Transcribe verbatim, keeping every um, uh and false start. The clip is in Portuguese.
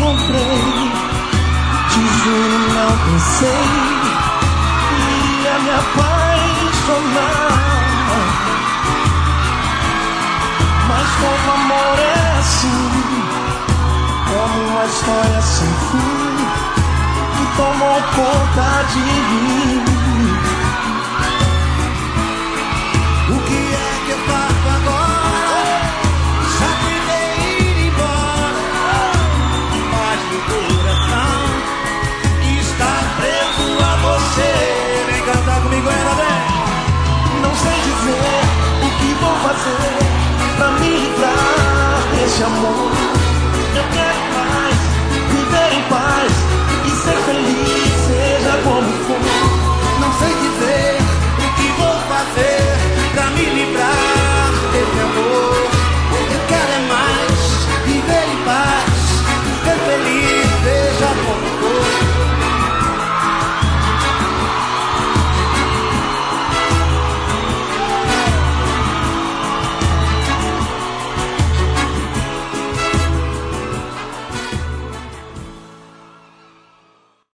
encontrei, te juro não pensei, ia me apaixonar. Mas como amor é assim, como uma história sem fim, que tomou conta de mim. O que é que eu faço agora? Já tentei ir embora, mas meu coração está preso a você. Vem cantar comigo, ainda bem. Não sei dizer o que vou fazer pra me livrar desse amor.